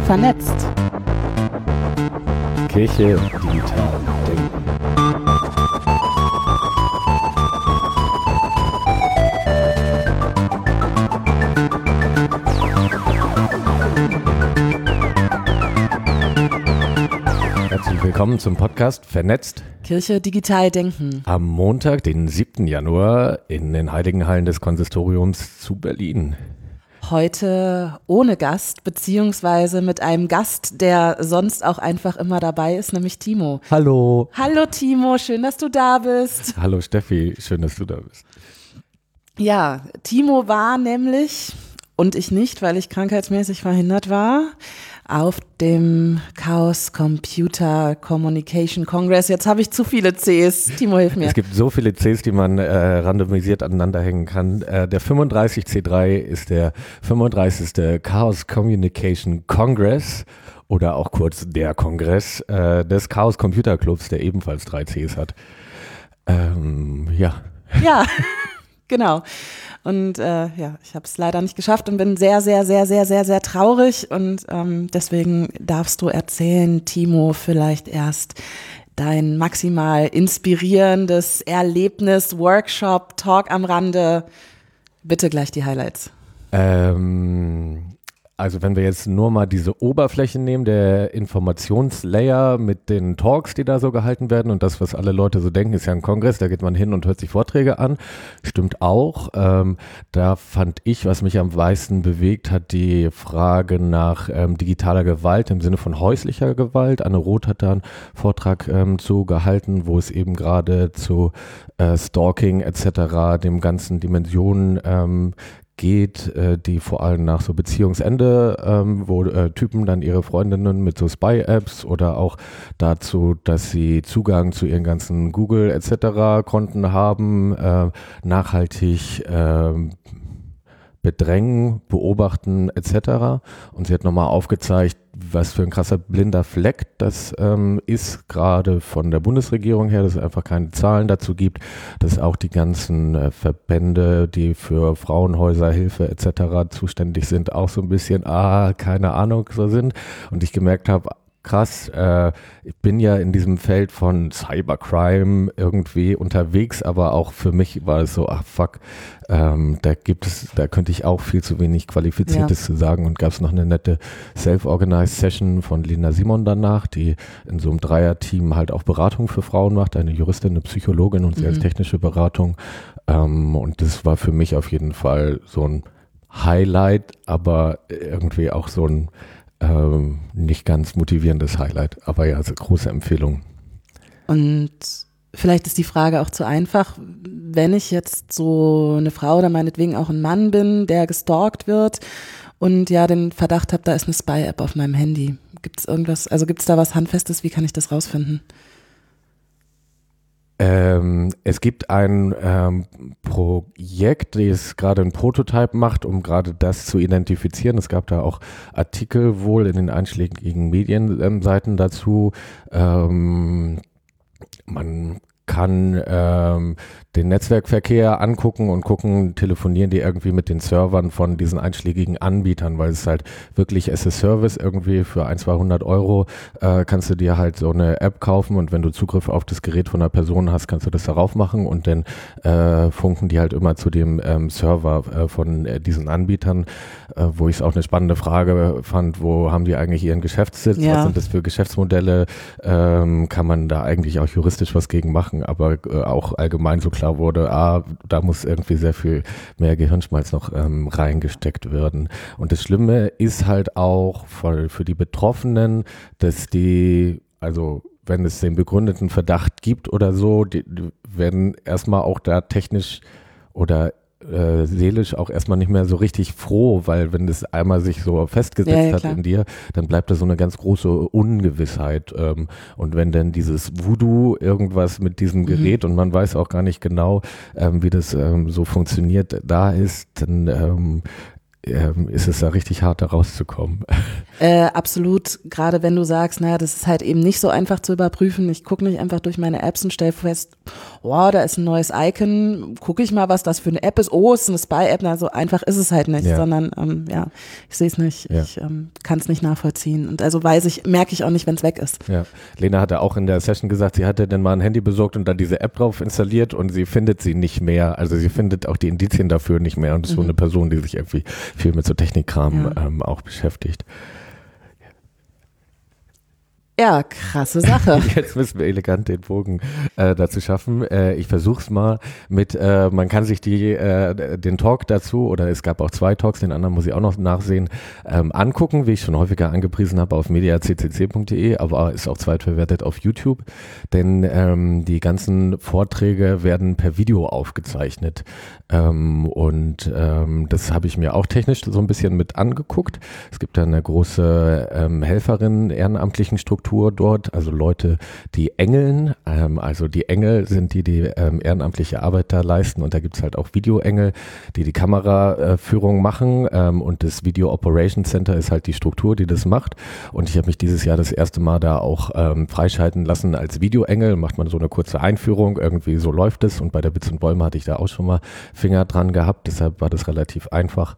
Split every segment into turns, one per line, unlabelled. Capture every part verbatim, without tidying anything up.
Vernetzt.
Kirche digital denken. Herzlich willkommen zum Podcast Vernetzt.
Kirche digital denken.
Am Montag, den siebten Januar in den Heiligen Hallen des Konsistoriums zu Berlin.
Heute ohne Gast, beziehungsweise mit einem Gast, der sonst auch einfach immer dabei ist, nämlich Timo.
Hallo.
Hallo Timo, schön, dass du da bist.
Hallo Steffi, schön, dass du da bist.
Ja, Timo war nämlich, und ich nicht, weil ich krankheitsmäßig verhindert war, auf dem Chaos Computer Communication Congress. Jetzt habe ich zu viele Cs. Timo, hilf mir.
Es gibt so viele Cs, die man äh, randomisiert aneinander hängen kann. Äh, der fünfunddreißig C drei ist der fünfunddreißigste Chaos Communication Congress oder auch kurz der Kongress äh, des Chaos Computer Clubs, der ebenfalls drei Cs hat. Ähm, ja.
Ja, genau. Und äh, ja, ich habe es leider nicht geschafft und bin sehr, sehr, sehr, sehr, sehr, sehr traurig. Und ähm, deswegen darfst du erzählen, Timo, vielleicht erst dein maximal inspirierendes Erlebnis, Workshop, Talk am Rande. Bitte gleich die Highlights.
Ähm, also wenn wir jetzt nur mal diese Oberfläche nehmen, der Informationslayer mit den Talks, die da so gehalten werden und das, was alle Leute so denken, ist ja ein Kongress, da geht man hin und hört sich Vorträge an, stimmt auch. Ähm, da fand ich, was mich am meisten bewegt hat, die Frage nach ähm, digitaler Gewalt im Sinne von häuslicher Gewalt. Anne Roth hat da einen Vortrag ähm, zu gehalten, wo es eben gerade zu äh, Stalking et cetera, dem ganzen Dimensionen ähm, geht, äh, die vor allem nach so Beziehungsende, ähm, wo äh, Typen dann ihre Freundinnen mit so Spy-Apps oder auch dazu, dass sie Zugang zu ihren ganzen Google et cetera Konten haben, äh, nachhaltig äh, bedrängen, beobachten et cetera. Und sie hat nochmal aufgezeigt, was für ein krasser blinder Fleck das ähm, ist, gerade von der Bundesregierung her, dass es einfach keine Zahlen dazu gibt, dass auch die ganzen äh, Verbände, die für Frauenhäuser, Hilfe et cetera zuständig sind, auch so ein bisschen, ah, keine Ahnung, so sind. Und ich gemerkt habe, krass, äh, ich bin ja in diesem Feld von Cybercrime irgendwie unterwegs, aber auch für mich war es so, ach fuck, ähm, da gibt es, da könnte ich auch viel zu wenig Qualifiziertes ja. zu sagen und gab es noch eine nette Self-Organized Session von Lena Simon danach, die in so einem Dreier-Team halt auch Beratung für Frauen macht, eine Juristin, eine Psychologin und sie mhm. als technische Beratung ähm, und das war für mich auf jeden Fall so ein Highlight, aber irgendwie auch so ein Ähm, nicht ganz motivierendes Highlight, aber ja, also große Empfehlung.
Und vielleicht ist die Frage auch zu einfach, wenn ich jetzt so eine Frau oder meinetwegen auch ein Mann bin, der gestalkt wird und ja den Verdacht habe, da ist eine Spy-App auf meinem Handy. Gibt es irgendwas, also gibt es da was Handfestes, wie kann ich das rausfinden?
Ähm, es gibt ein ähm, Projekt, das gerade einen Prototyp macht, um gerade das zu identifizieren. Es gab da auch Artikel wohl in den einschlägigen Medienseiten dazu. Ähm, man kann ähm, den Netzwerkverkehr angucken und gucken, telefonieren die irgendwie mit den Servern von diesen einschlägigen Anbietern, weil es halt wirklich as a Service irgendwie für ein, zweihundert Euro äh, kannst du dir halt so eine App kaufen und wenn du Zugriff auf das Gerät von einer Person hast, kannst du das darauf machen und dann äh, funken die halt immer zu dem ähm, Server äh, von äh, diesen Anbietern, äh, wo ich es auch eine spannende Frage fand, wo haben die eigentlich ihren Geschäftssitz, ja. was sind das für Geschäftsmodelle, ähm, kann man da eigentlich auch juristisch was gegen machen, aber äh, auch allgemein so klar wurde, ah, da muss irgendwie sehr viel mehr Gehirnschmalz noch ähm, reingesteckt werden. Und das Schlimme ist halt auch für, für die Betroffenen, dass die, also wenn es den begründeten Verdacht gibt oder so, die, die werden erstmal auch da technisch oder äh, seelisch auch erstmal nicht mehr so richtig froh, weil wenn das einmal sich so festgesetzt ja, ja, hat in dir, dann bleibt da so eine ganz große Ungewissheit. Ähm, und wenn dann dieses Voodoo irgendwas mit diesem Gerät mhm. und man weiß auch gar nicht genau, ähm, wie das ähm, so funktioniert, da ist, dann ähm, ähm, ist es da richtig hart, da rauszukommen.
Äh, absolut, gerade wenn du sagst, naja, das ist halt eben nicht so einfach zu überprüfen. Ich gucke nicht einfach durch meine Apps und stelle fest, oh, da ist ein neues Icon, gucke ich mal, was das für eine App ist. Oh, es ist eine Spy-App. Na, so einfach ist es halt nicht,
Ja.
sondern ähm, ja, ich sehe es nicht,
Ja.
ich ähm, kann es nicht nachvollziehen. Und also weiß ich, merke ich auch nicht, wenn es weg ist.
Ja, Lena hatte auch in der Session gesagt, sie hatte dann mal ein Handy besorgt und dann diese App drauf installiert und sie findet sie nicht mehr. Also sie findet auch die Indizien dafür nicht mehr und ist
Mhm.
so eine Person, die sich irgendwie viel mit so Technikkram
Ja.
ähm, auch beschäftigt.
Ja, krasse Sache.
Jetzt müssen wir elegant den Bogen äh, dazu schaffen. Äh, ich versuche es mal mit, äh, man kann sich die, äh, den Talk dazu, oder es gab auch zwei Talks, den anderen muss ich auch noch nachsehen, ähm, angucken, wie ich schon häufiger angepriesen habe auf media punkt c c c punkt d e, aber ist auch zweitverwertet auf YouTube, denn ähm, die ganzen Vorträge werden per Video aufgezeichnet ähm, und ähm, das habe ich mir auch technisch so ein bisschen mit angeguckt. Es gibt da eine große ähm, Helferin ehrenamtlichen Struktur dort, also Leute, die engeln, ähm, also die Engel sind die, die ähm, ehrenamtliche Arbeit da leisten und da gibt es halt auch Videoengel, die die Kameraführung äh, machen ähm, und das Video Operations Center ist halt die Struktur, die das macht und ich habe mich dieses Jahr das erste Mal da auch ähm, freischalten lassen als Videoengel, macht man so eine kurze Einführung, irgendwie so läuft es und bei der Bits und Bäume hatte ich da auch schon mal Finger dran gehabt, deshalb war das relativ einfach.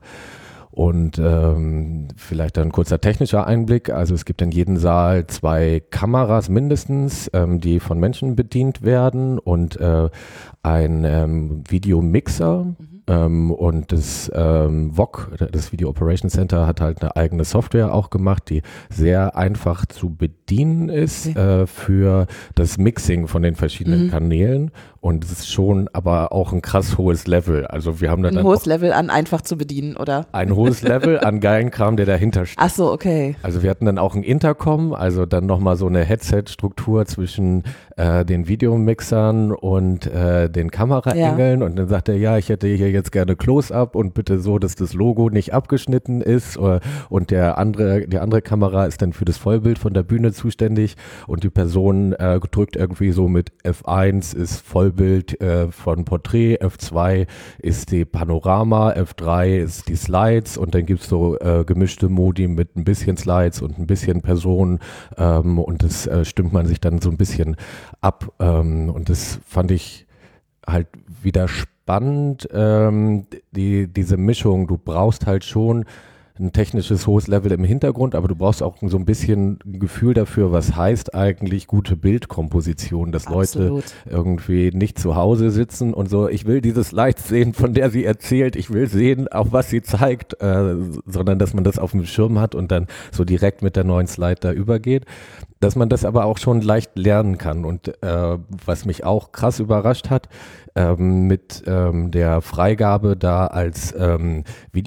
Und ähm, vielleicht ein kurzer technischer Einblick. Also es gibt in jedem Saal zwei Kameras mindestens, ähm, die von Menschen bedient werden und äh, ein ähm, Videomixer. Mhm. Ähm, und das ähm, V O C, das Video Operations Center, hat halt eine eigene Software auch gemacht, die sehr einfach zu bedienen ist okay. äh, für das Mixing von den verschiedenen mhm. Kanälen. Und es ist schon aber auch ein krass hohes Level. Also wir haben dann
ein
dann
hohes Level an einfach zu bedienen, oder?
Ein hohes Level an geilen Kram, der dahinter steht.
Ach so, okay.
Also wir hatten dann auch ein Intercom, also dann nochmal so eine Headset-Struktur zwischen äh, den Videomixern und äh, den Kameraengeln. Ja. Und dann sagt er, ja, ich hätte hier jetzt gerne Close-Up und bitte so, dass das Logo nicht abgeschnitten ist. Oder, und der andere, die andere Kamera ist dann für das Vollbild von der Bühne zuständig. Und die Person äh, drückt irgendwie so mit F eins ist Vollbild. Bild äh, von Porträt, F zwei ist die Panorama, F drei ist die Slides und dann gibt es so äh, gemischte Modi mit ein bisschen Slides und ein bisschen Personen ähm, und das äh, stimmt man sich dann so ein bisschen ab ähm, und das fand ich halt wieder spannend, ähm, die, diese Mischung, du brauchst halt schon ein technisches hohes Level im Hintergrund, aber du brauchst auch so ein bisschen ein Gefühl dafür, was heißt eigentlich gute Bildkomposition, dass Absolut. Leute irgendwie nicht zu Hause sitzen und so, ich will diese Slides sehen, von der sie erzählt, ich will sehen, auch was sie zeigt, äh, sondern dass man das auf dem Schirm hat und dann so direkt mit der neuen Slide da übergeht. Dass man das aber auch schon leicht lernen kann und äh, was mich auch krass überrascht hat, ähm, mit ähm, der Freigabe da als ähm,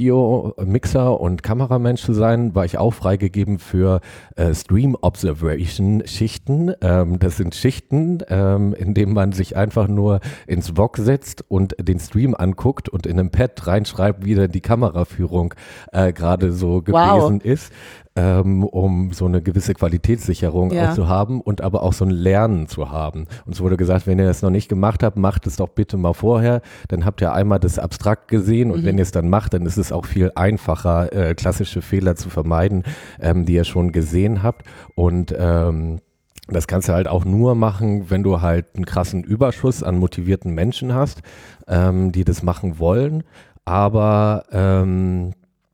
Videomixer und Kameramensch zu sein, war ich auch freigegeben für äh, Stream Observation Schichten. Ähm, das sind Schichten, ähm, in denen man sich einfach nur ins V O C setzt und den Stream anguckt und in einem Pad reinschreibt, wie denn die Kameraführung äh, gerade so gewesen wow. ist. Ähm, um so eine gewisse Qualitätssicherung ja. auch zu haben und aber auch so ein Lernen zu haben. Uns wurde gesagt, wenn ihr das noch nicht gemacht habt, macht es doch bitte mal vorher, dann habt ihr einmal das abstrakt gesehen und mhm. wenn ihr es dann macht, dann ist es auch viel einfacher, äh, klassische Fehler zu vermeiden, ähm, die ihr schon gesehen habt und ähm, das kannst du halt auch nur machen, wenn du halt einen krassen Überschuss an motivierten Menschen hast, ähm, die das machen wollen, aber ähm,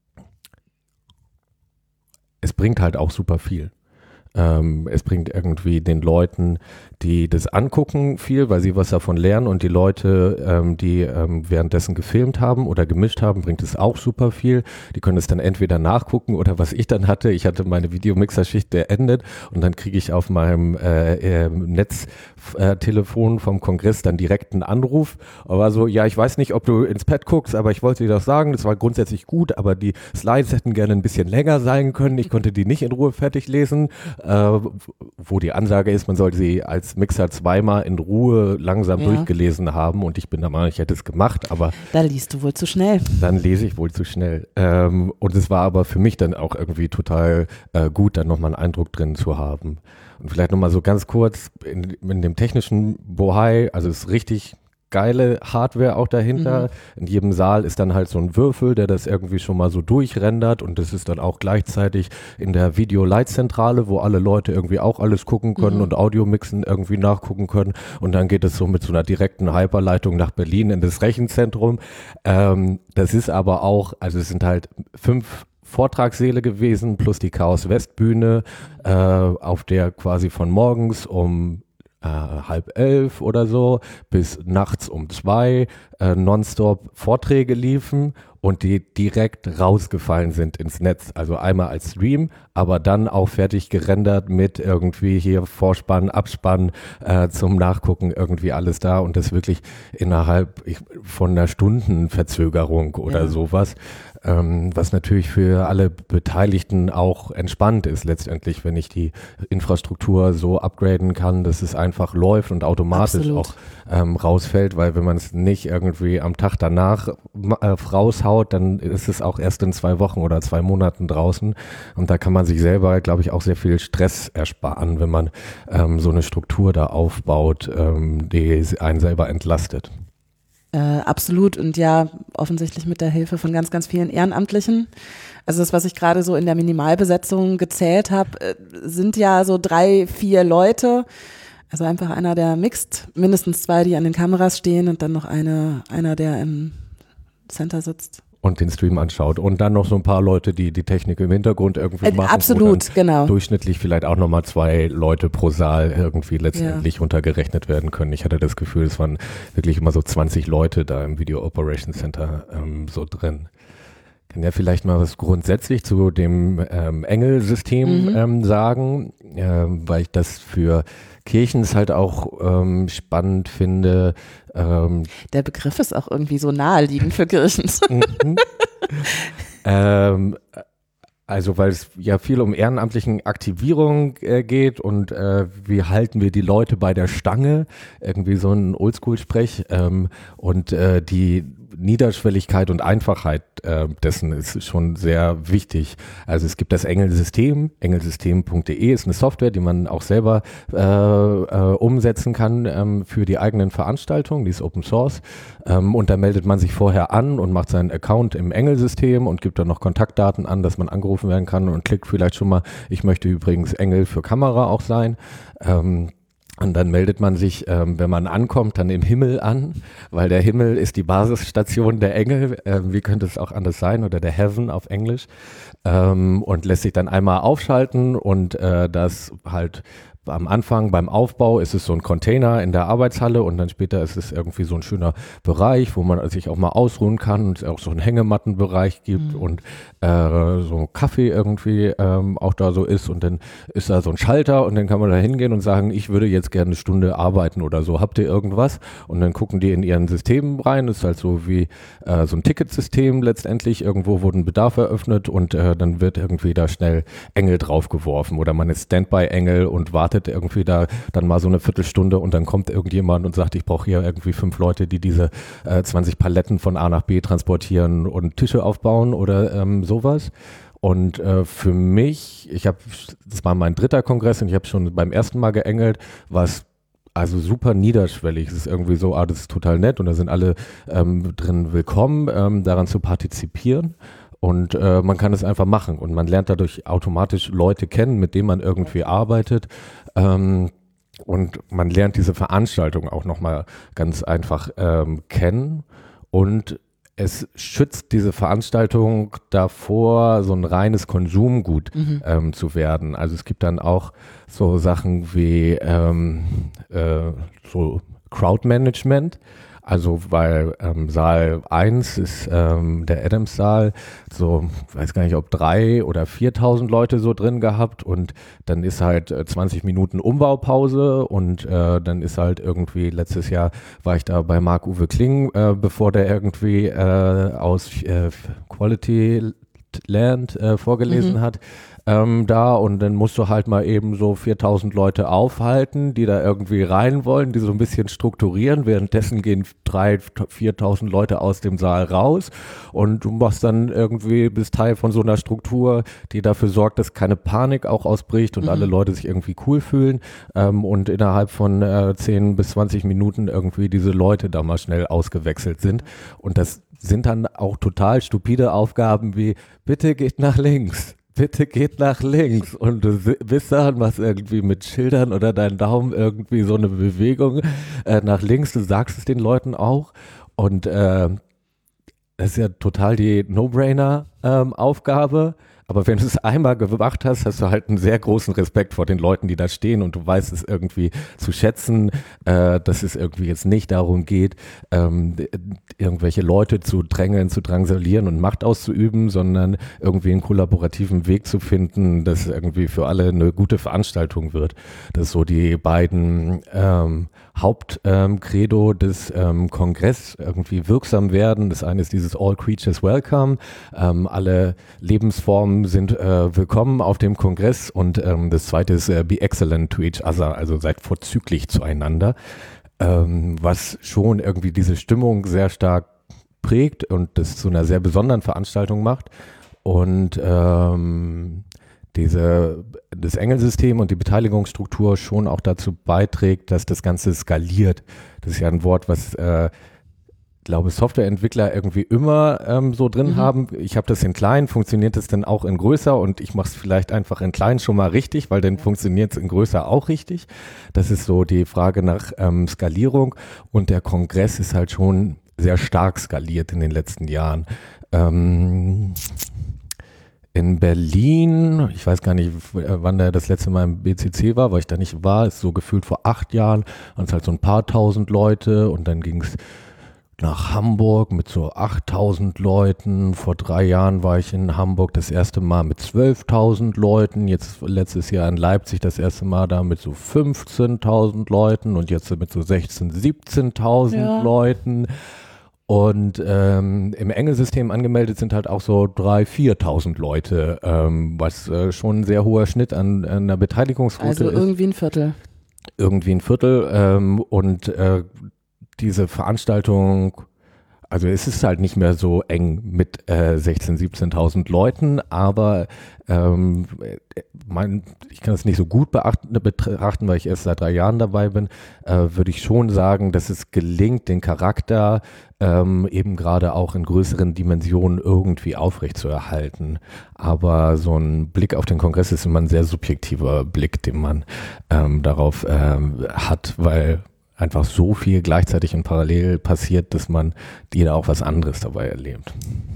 es bringt halt auch super viel. Ähm, es bringt irgendwie den Leuten, die das angucken, viel, weil sie was davon lernen und die Leute, ähm, die ähm, währenddessen gefilmt haben oder gemischt haben, bringt es auch super viel. Die können es dann entweder nachgucken oder was ich dann hatte, ich hatte meine Videomixerschicht beendet und dann kriege ich auf meinem äh, äh, Netztelefon äh, vom Kongress dann direkt einen Anruf. Aber so, ja, ich weiß nicht, ob du ins Pad guckst, aber ich wollte dir das sagen, das war grundsätzlich gut, aber die Slides hätten gerne ein bisschen länger sein können. Ich konnte die nicht in Ruhe fertig lesen. Äh, wo die Ansage ist, man sollte sie als Mixer zweimal in Ruhe langsam ja. durchgelesen haben und ich bin der Meinung, ich hätte es gemacht, aber
da liest du wohl zu schnell.
Dann lese ich wohl zu schnell. Ähm, und es war aber für mich dann auch irgendwie total äh, gut, dann nochmal einen Eindruck drin zu haben. Und vielleicht nochmal so ganz kurz in, in dem technischen Bohai, also es ist richtig geile Hardware auch dahinter. Mhm. In jedem Saal ist dann halt so ein Würfel, der das irgendwie schon mal so durchrendert und das ist dann auch gleichzeitig in der Video-Leitzentrale, wo alle Leute irgendwie auch alles gucken können mhm. und Audiomixen irgendwie nachgucken können und dann geht es so mit so einer direkten Hyperleitung nach Berlin in das Rechenzentrum. Ähm, das ist aber auch, also es sind halt fünf Vortragssäle gewesen, plus die Chaos-West-Bühne, äh, auf der quasi von morgens um äh, halb elf oder so bis nachts um zwei äh, nonstop Vorträge liefen und die direkt rausgefallen sind ins Netz. Also einmal als Stream, aber dann auch fertig gerendert mit irgendwie hier Vorspann, Abspann äh, zum Nachgucken, irgendwie alles da und das wirklich innerhalb ich, von einer Stundenverzögerung oder ja. sowas. Ähm, was natürlich für alle Beteiligten auch entspannt ist letztendlich, wenn ich die Infrastruktur so upgraden kann, dass es einfach läuft und automatisch Absolut. auch ähm, rausfällt, weil wenn man es nicht irgendwie am Tag danach äh, raushaut, dann ist es auch erst in zwei Wochen oder zwei Monaten draußen und da kann man sich selber, glaube ich, auch sehr viel Stress ersparen, wenn man ähm, so eine Struktur da aufbaut, ähm, die einen selber entlastet.
Äh, absolut und ja, offensichtlich mit der Hilfe von ganz, ganz vielen Ehrenamtlichen. Also das, was ich gerade so in der Minimalbesetzung gezählt habe, äh, sind ja so drei, vier Leute. Also einfach einer, der mixt, mindestens zwei, die an den Kameras stehen und dann noch eine, einer, der im Center sitzt.
Und den Stream anschaut. Und dann noch so ein paar Leute, die die Technik im Hintergrund irgendwie
äh,
machen.
Absolut, genau.
Durchschnittlich vielleicht auch nochmal zwei Leute pro Saal irgendwie letztendlich ja. untergerechnet werden können. Ich hatte das Gefühl, es waren wirklich immer so zwanzig Leute da im Video Operations Center ähm, so drin. Kann ja vielleicht mal was grundsätzlich zu dem ähm, Engel-System mhm. ähm, sagen, ähm, weil ich das für Kirchens halt auch ähm, spannend finde. Ähm,
Der Begriff ist auch irgendwie so naheliegend für Kirchens.
ähm, also weil es ja viel um ehrenamtlichen Aktivierung äh, geht und äh, wie halten wir die Leute bei der Stange, irgendwie so ein Oldschool-Sprech ähm, und äh, die Niederschwelligkeit und Einfachheit äh, dessen ist schon sehr wichtig. Also es gibt das Engel-System, engelsystem punkt de ist eine Software, die man auch selber äh, äh, umsetzen kann ähm, für die eigenen Veranstaltungen, die ist Open Source ähm, und da meldet man sich vorher an und macht seinen Account im Engel-System und gibt dann noch Kontaktdaten an, dass man angerufen werden kann und klickt vielleicht schon mal, ich möchte übrigens Engel für Kamera auch sein. Ähm, Und dann meldet man sich, ähm, wenn man ankommt, dann im Himmel an, weil der Himmel ist die Basisstation der Engel. Ähm, wie könnte es auch anders sein? Oder der Heaven auf Englisch. Ähm, und lässt sich dann einmal aufschalten und äh, das halt am Anfang beim Aufbau ist es so ein Container in der Arbeitshalle und dann später ist es irgendwie so ein schöner Bereich, wo man sich auch mal ausruhen kann und es auch so einen Hängemattenbereich gibt mhm. und äh, so Kaffee irgendwie ähm, auch da so ist und dann ist da so ein Schalter und dann kann man da hingehen und sagen, ich würde jetzt gerne eine Stunde arbeiten oder so, habt ihr irgendwas? Und dann gucken die in ihren Systemen rein, das ist halt so wie äh, so ein Ticketsystem letztendlich, irgendwo wurde ein Bedarf eröffnet und äh, dann wird irgendwie da schnell Engel draufgeworfen oder man ist Standby-Engel und wartet irgendwie da dann mal so eine Viertelstunde und dann kommt irgendjemand und sagt, ich brauche hier irgendwie fünf Leute, die diese äh, zwanzig Paletten von A nach B transportieren und Tische aufbauen oder ähm, sowas. Und äh, für mich, ich habe, das war mein dritter Kongress und ich habe schon beim ersten Mal geengelt, was also super niederschwellig. Es ist irgendwie so, ah, das ist total nett und da sind alle ähm, drin willkommen, ähm, daran zu partizipieren. Und äh, man kann es einfach machen und man lernt dadurch automatisch Leute kennen, mit denen man irgendwie arbeitet. Ähm, und man lernt diese Veranstaltung auch nochmal ganz einfach ähm, kennen. Und es schützt diese Veranstaltung davor, so ein reines Konsumgut mhm. ähm, zu werden. Also es gibt dann auch so Sachen wie ähm, äh, so Crowdmanagement. Also weil ähm, Saal eins ist ähm, der Adams-Saal, so weiß gar nicht, ob drei oder viertausend Leute so drin gehabt und dann ist halt äh, zwanzig Minuten Umbaupause und äh, dann ist halt irgendwie, letztes Jahr war ich da bei Marc-Uwe Kling, äh, bevor der irgendwie äh, aus äh, Quality Land äh, vorgelesen mhm. hat, ähm, da und dann musst du halt mal eben so viertausend Leute aufhalten, die da irgendwie rein wollen, die so ein bisschen strukturieren. Währenddessen gehen dreitausend, viertausend Leute aus dem Saal raus und du machst dann irgendwie, bist Teil von so einer Struktur, die dafür sorgt, dass keine Panik auch ausbricht und mhm. alle Leute sich irgendwie cool fühlen ähm, und innerhalb von äh, zehn bis zwanzig Minuten irgendwie diese Leute da mal schnell ausgewechselt sind. Und das sind dann auch total stupide Aufgaben wie, bitte geht nach links. Bitte geht nach links und du bist dann, machst irgendwie mit Schildern oder deinen Daumen irgendwie so eine Bewegung äh, nach links, du sagst es den Leuten auch und äh, das ist ja total die No-Brainer-Aufgabe, ähm, aber wenn du es einmal gemacht hast, hast du halt einen sehr großen Respekt vor den Leuten, die da stehen und du weißt es irgendwie zu schätzen, äh, dass es irgendwie jetzt nicht darum geht, ähm, irgendwelche Leute zu drängeln, zu drangsalieren und Macht auszuüben, sondern irgendwie einen kollaborativen Weg zu finden, dass irgendwie für alle eine gute Veranstaltung wird. Das ist so die beiden ähm, Hauptcredo ähm, des ähm, Kongress irgendwie wirksam werden. Das eine ist dieses All Creatures Welcome, ähm, alle Lebensformen sind äh, willkommen auf dem Kongress und ähm, das zweite ist äh, Be Excellent to Each Other, also seid vorzüglich zueinander, ähm, was schon irgendwie diese Stimmung sehr stark prägt und das zu einer sehr besonderen Veranstaltung macht und ähm, diese, das Engelsystem und die Beteiligungsstruktur schon auch dazu beiträgt, dass das Ganze skaliert. Das ist ja ein Wort, was äh, ich glaube, Softwareentwickler irgendwie immer ähm, so drin mhm. haben. Ich habe das in klein, funktioniert das dann auch in größer und ich mache es vielleicht einfach in klein schon mal richtig, weil dann ja. funktioniert es in größer auch richtig. Das ist so die Frage nach ähm, Skalierung und der Kongress ist halt schon sehr stark skaliert in den letzten Jahren. Ähm, in Berlin, ich weiß gar nicht, wann der das letzte Mal im B C C war, weil ich da nicht war, ist so gefühlt vor acht Jahren, waren es halt so ein paar tausend Leute und dann ging es nach Hamburg mit so achttausend Leuten. Vor drei Jahren war ich in Hamburg das erste Mal mit zwölftausend Leuten. Jetzt letztes Jahr in Leipzig das erste Mal da mit so fünfzehntausend Leuten und jetzt mit so sechzehntausend, siebzehntausend ja. Leuten. Und ähm, im Engelsystem angemeldet sind halt auch so dreitausend, viertausend Leute, ähm, was äh, schon ein sehr hoher Schnitt an, an der Beteiligungsquote ist.
Also irgendwie ein Viertel.
Irgendwie ein Viertel ähm, und äh, diese Veranstaltung, also es ist halt nicht mehr so eng mit äh, sechzehntausend, siebzehntausend Leuten, aber ähm, mein, ich kann es nicht so gut beachten, betrachten, weil ich erst seit drei Jahren dabei bin, äh, würde ich schon sagen, dass es gelingt, den Charakter ähm, eben gerade auch in größeren Dimensionen irgendwie aufrechtzuerhalten. Aber so ein Blick auf den Kongress ist immer ein sehr subjektiver Blick, den man ähm, darauf ähm, hat, weil einfach so viel gleichzeitig und parallel passiert, dass man jeder auch was anderes dabei erlebt.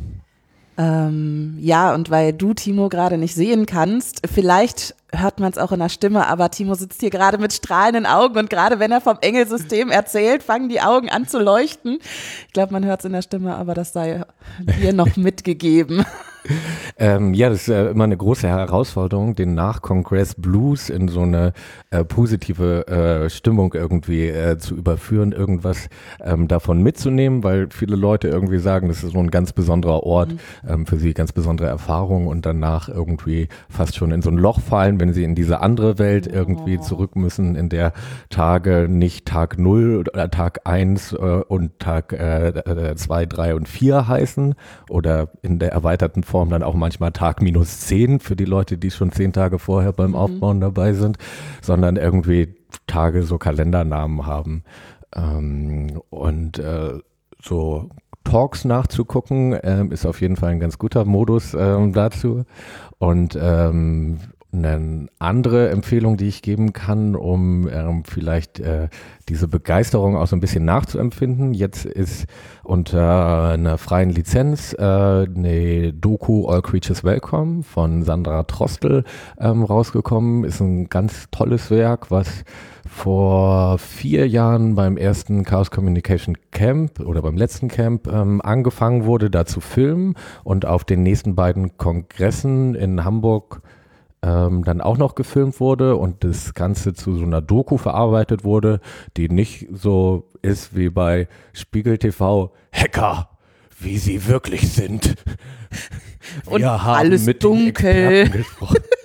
Ähm, ja, und weil du, Timo, gerade nicht sehen kannst, vielleicht hört man es auch in der Stimme, aber Timo sitzt hier gerade mit strahlenden Augen und gerade wenn er vom Engelsystem erzählt, fangen die Augen an zu leuchten. Ich glaube, man hört es in der Stimme, aber das sei dir noch mitgegeben.
Ähm, ja, das ist äh, immer eine große Herausforderung, den Nach-Kongress Blues in so eine äh, positive äh, Stimmung irgendwie äh, zu überführen, irgendwas ähm, davon mitzunehmen, weil viele Leute irgendwie sagen, das ist so ein ganz besonderer Ort, mhm. ähm, für sie ganz besondere Erfahrung und danach irgendwie fast schon in so ein Loch fallen, wenn sie in diese andere Welt irgendwie oh. zurück müssen, in der Tage nicht Tag null oder Tag eins äh, und Tag zwei, drei und vier heißen oder in der erweiterten Form dann auch manchmal Tag minus zehn für die Leute, die schon zehn Tage vorher beim mhm. Aufbauen dabei sind, sondern irgendwie Tage so Kalendernamen haben. Ähm, und äh, so Talks nachzugucken, ähm, ist auf jeden Fall ein ganz guter Modus ähm, dazu. Und ähm, eine andere Empfehlung, die ich geben kann, um ähm, vielleicht äh, diese Begeisterung auch so ein bisschen nachzuempfinden. Jetzt ist unter einer freien Lizenz äh, eine Doku All Creatures Welcome von Sandra Trostel ähm, rausgekommen. Ist ein ganz tolles Werk, was vor vier Jahren beim ersten Chaos Communication Camp oder beim letzten Camp ähm, angefangen wurde, da zu filmen und auf den nächsten beiden Kongressen in Hamburg Ähm, dann auch noch gefilmt wurde und das Ganze zu so einer Doku verarbeitet wurde, die nicht so ist wie bei Spiegel T V, Hacker, wie sie wirklich sind.
Und Wir haben alles mit dunkel.
gesprochen.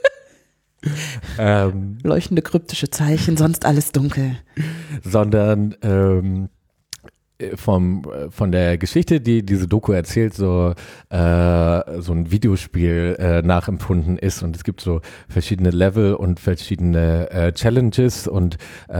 ähm,
Leuchtende kryptische Zeichen, sonst alles dunkel.
Sondern ähm, vom, von der Geschichte, die diese Doku erzählt, so, äh, so ein Videospiel äh, nachempfunden ist, und es gibt so verschiedene Level und verschiedene äh, Challenges, und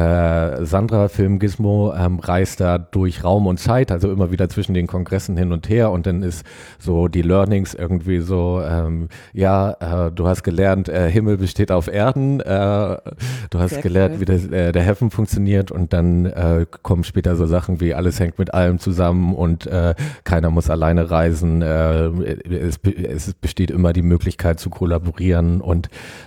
äh, Sandra Film Gizmo ähm, reist da durch Raum und Zeit, also immer wieder zwischen den Kongressen hin und her, und dann ist so die Learnings irgendwie so, ähm, ja, äh, du hast gelernt, äh, Himmel besteht auf Erden, äh, du hast Sehr gelernt, cool. wie das, äh, der Heaven funktioniert, und dann äh, kommen später so Sachen wie alles hängt mit allem zusammen, und äh, keiner muss alleine reisen. Äh, es, es besteht immer die Möglichkeit zu kollaborieren, und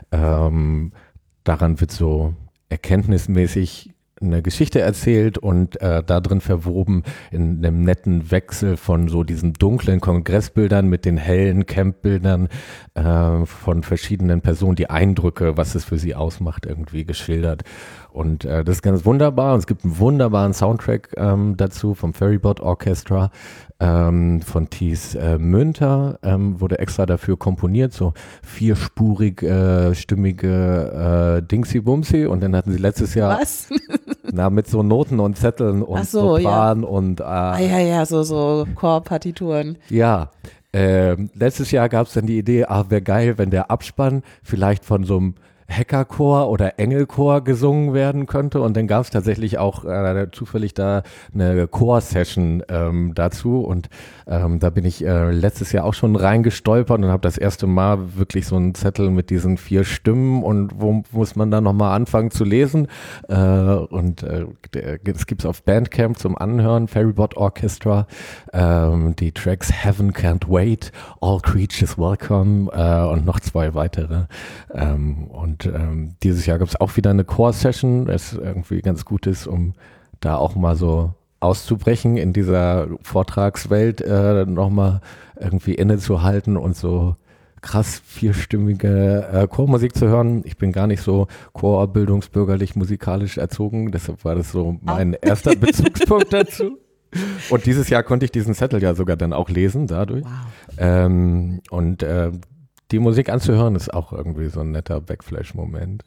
ähm, daran wird so erkenntnismäßig eine Geschichte erzählt und äh, da drin verwoben in einem netten Wechsel von so diesen dunklen Kongressbildern mit den hellen Campbildern äh, von verschiedenen Personen, die Eindrücke, was es für sie ausmacht, irgendwie geschildert. Und äh, das ist ganz wunderbar. Und es gibt einen wunderbaren Soundtrack ähm, dazu vom Ferryboat Orchestra ähm, von Thies äh, Münter, ähm, wurde extra dafür komponiert, so vierspurig äh, stimmige äh, Dingsy-Bumsy. Und dann hatten sie letztes Jahr
Was?
na, mit so Noten und Zetteln und so, Sopran
ja.
und äh,
ah, ja, ja, so, so Chorpartituren.
Ja. Äh, letztes Jahr gab es dann die Idee, ah, wäre geil, wenn der Abspann vielleicht von so einem Hackerchor oder Engelchor gesungen werden könnte, und dann gab es tatsächlich auch äh, zufällig da eine Chor-Session ähm, dazu, und ähm, da bin ich äh, letztes Jahr auch schon reingestolpert und habe das erste Mal wirklich so einen Zettel mit diesen vier Stimmen, und wo muss man dann nochmal anfangen zu lesen, äh, und äh, es gibt es auf Bandcamp zum Anhören, Ferryboat Orchestra, ähm, die Tracks Heaven Can't Wait, All Creatures Welcome äh, und noch zwei weitere, ähm, und Und ähm, dieses Jahr gab es auch wieder eine Core-Session, das irgendwie ganz gut ist, um da auch mal so auszubrechen in dieser Vortragswelt, äh, nochmal irgendwie innezuhalten und so krass vierstimmige äh, Chormusik zu hören. Ich bin gar nicht so chorbildungsbürgerlich musikalisch erzogen, deshalb war das so mein oh. erster Bezugspunkt dazu. Und dieses Jahr konnte ich diesen Zettel ja sogar dann auch lesen dadurch. Wow. Ähm, und äh, die Musik anzuhören ist auch irgendwie so ein netter Backflash-Moment.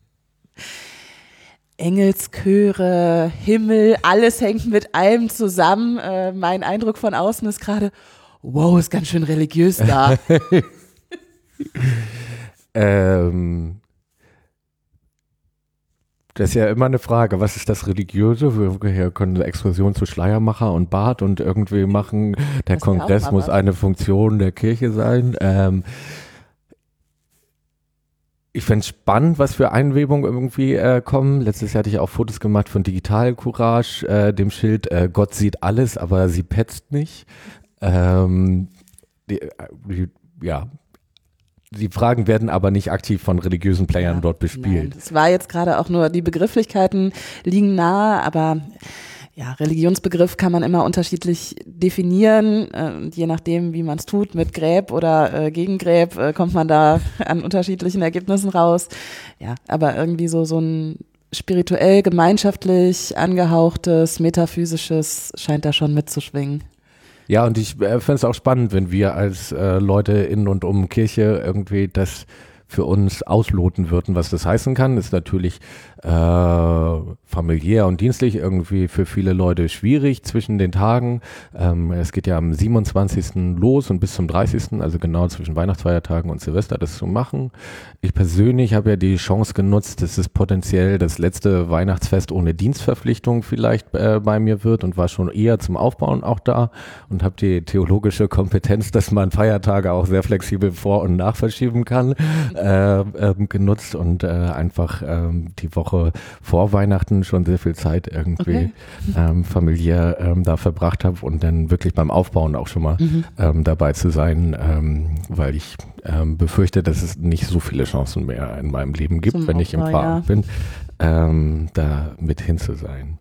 Engelschöre, Himmel, alles hängt mit allem zusammen. Äh, mein Eindruck von außen ist gerade, wow, ist ganz schön religiös da.
ähm, das ist ja immer eine Frage, was ist das Religiöse? Wir können eine Exkursion zu Schleiermacher und Bart und irgendwie machen, der das Kongress muss eine Funktion der Kirche sein. Ähm, Ich fände es spannend, was für Einwebungen irgendwie äh, kommen. Letztes Jahr hatte ich auch Fotos gemacht von Digital Courage, äh, dem Schild, äh, Gott sieht alles, aber sie petzt nicht. Ähm, die, die, ja, die Fragen werden aber nicht aktiv von religiösen Playern ja, dort bespielt.
Es war jetzt gerade auch nur, die Begrifflichkeiten liegen nahe, aber ja, Religionsbegriff kann man immer unterschiedlich definieren, äh, je nachdem, wie man es tut, mit Gräb oder äh, gegen Gräb, äh, kommt man da an unterschiedlichen Ergebnissen raus. Ja, aber irgendwie so, so ein spirituell, gemeinschaftlich angehauchtes, metaphysisches scheint da schon mitzuschwingen.
Ja, und ich äh, fände es auch spannend, wenn wir als äh, Leute in und um Kirche irgendwie das für uns ausloten würden, was das heißen kann. Ist natürlich äh, familiär und dienstlich irgendwie für viele Leute schwierig zwischen den Tagen. Ähm, es geht ja am siebenundzwanzigsten los und bis zum dreißigsten, also genau zwischen Weihnachtsfeiertagen und Silvester, das zu machen. Ich persönlich habe ja die Chance genutzt, dass es potenziell das letzte Weihnachtsfest ohne Dienstverpflichtung vielleicht äh, bei mir wird, und war schon eher zum Aufbauen auch da und habe die theologische Kompetenz, dass man Feiertage auch sehr flexibel vor- und nachverschieben kann, Äh, äh, genutzt und äh, einfach ähm, die Woche vor Weihnachten schon sehr viel Zeit irgendwie okay. ähm, familiär ähm, da verbracht habe und dann wirklich beim Aufbauen auch schon mal mhm. ähm, dabei zu sein, ähm, weil ich ähm, befürchte, dass es nicht so viele Chancen mehr in meinem Leben gibt, Zum wenn Aufbau, ich im Fahren ja. bin, ähm, da mit hin zu sein.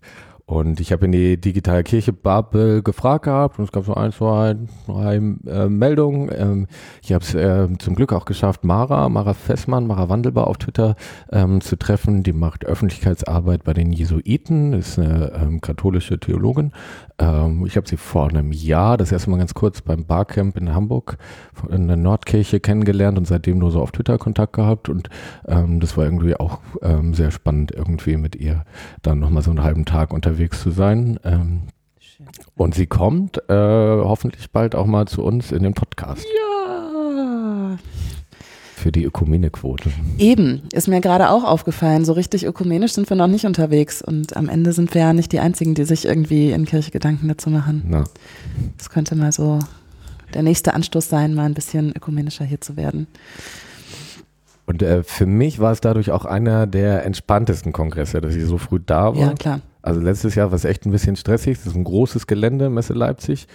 Und ich habe in die digitale Kirche Bubble gefragt gehabt und es gab so ein, zwei, drei äh, Meldungen. Ähm, ich habe es äh, zum Glück auch geschafft, Mara, Mara Fessmann, Mara Wandelbar auf Twitter ähm, zu treffen. Die macht Öffentlichkeitsarbeit bei den Jesuiten, ist eine ähm, katholische Theologin. Ähm, ich habe sie vor einem Jahr, das erste Mal ganz kurz beim Barcamp in Hamburg in der Nordkirche kennengelernt und seitdem nur so auf Twitter Kontakt gehabt. Und ähm, das war irgendwie auch ähm, sehr spannend, irgendwie mit ihr dann nochmal so einen halben Tag unterwegs zu sein. Ähm, und sie kommt äh, hoffentlich bald auch mal zu uns in den Podcast.
Ja.
Für die Ökumenequote.
Eben, ist mir gerade auch aufgefallen. So richtig ökumenisch sind wir noch nicht unterwegs. Und am Ende sind wir ja nicht die Einzigen, die sich irgendwie in Kirche Gedanken dazu machen.
Na.
Das könnte mal so der nächste Anstoß sein, mal ein bisschen ökumenischer hier zu werden.
Und äh, für mich war es dadurch auch einer der entspanntesten Kongresse, dass ich so früh da war.
Ja, klar.
Also letztes Jahr war es echt ein bisschen stressig. Das ist ein großes Gelände, Messe Leipzig.